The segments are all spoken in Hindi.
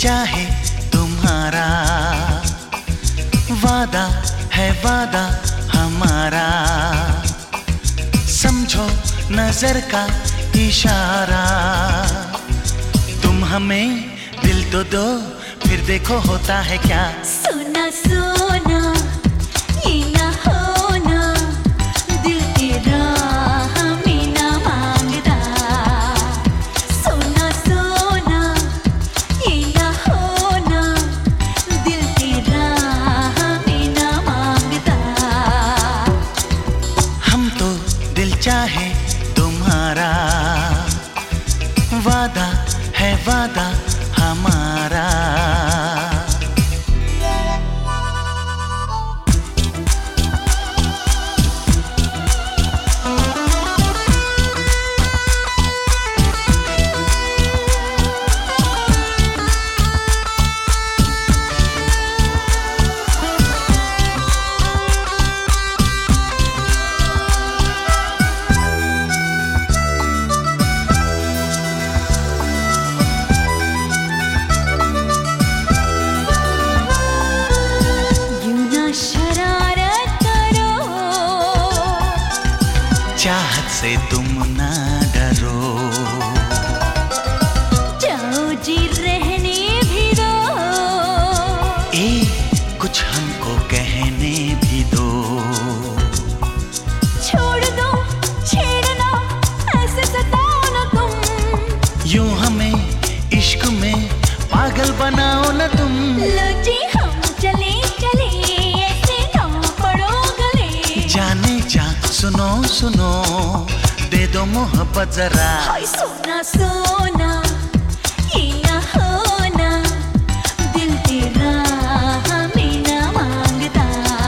चाहे तुम्हारा, वादा है वादा हमारा, समझो नजर का इशारा। तुम हमें दिल तो दो, फिर देखो होता है क्या। सोना सोना ये ना होना, दिल तेरा हमें ना मांगता। सोना सोना ये ना होना, दिल तेरा हमें ना मांगता। हम तो दिल चाहे तुम्हारा, वादा है वादा हमारा। चाहत से तुम ना डरो, जाओ जी रहने भी दो। कुछ हमको कहने भी दो। छोड़ दो छेड़ना, ऐसे सताओ ना तुम। यूं हमें इश्क में पागल बनाओ ना तुम। लो जी हम चले चले, ऐसे ना पड़ो गले। जाने जा सुनो सुनो, दे दो मोहब्बत जरा। हाय सोना सोना ये ना होना, दिल तेरा हमें ना मांगता।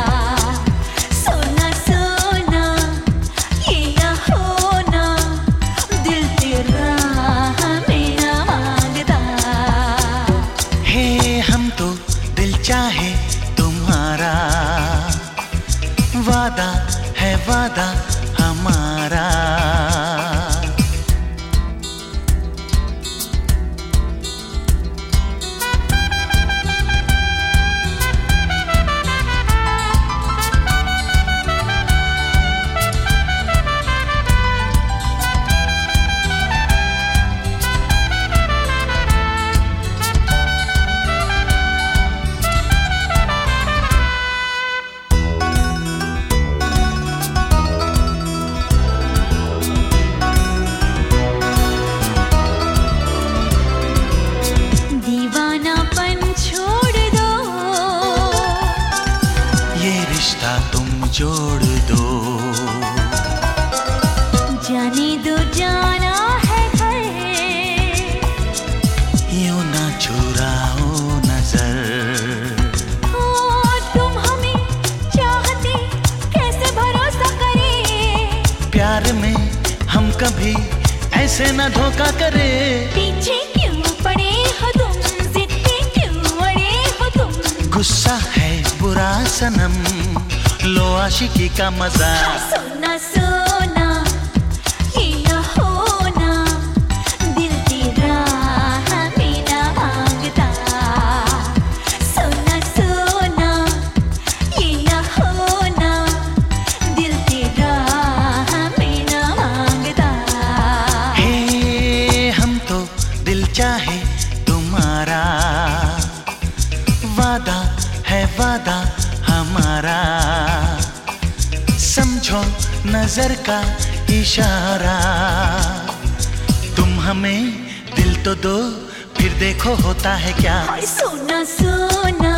सोना सोना ये ना होना, दिल तेरा हमें ना मांगता। हे हम तो दिल चाहे तुम्हारा, वादा है वादा हमारा। रिश्ता तुम जोड़ दो, जाने दो जाना है घर। यूं ना चुराओ नजर। तुम हमें चाहते कैसे भरोसा करें। प्यार में हम कभी ऐसे ना धोखा करे। पीछे क्यों पड़े हो तुम, जिद पे क्यों अड़े हो तुम। गुस्सा है बुरा सनम, लो आशिकी का मजा। सोना सोना ये ना होना, दिल तेरा हमें ना मांगता। सोना सोना ये ना होना, दिल तेरा हमें ना मांगता। हे हम तो दिल चाहे तुम्हारा, वादा है वादा हमारा, समझो नजर का इशारा। तुम हमें दिल तो दो, फिर देखो होता है क्या। सोना सोना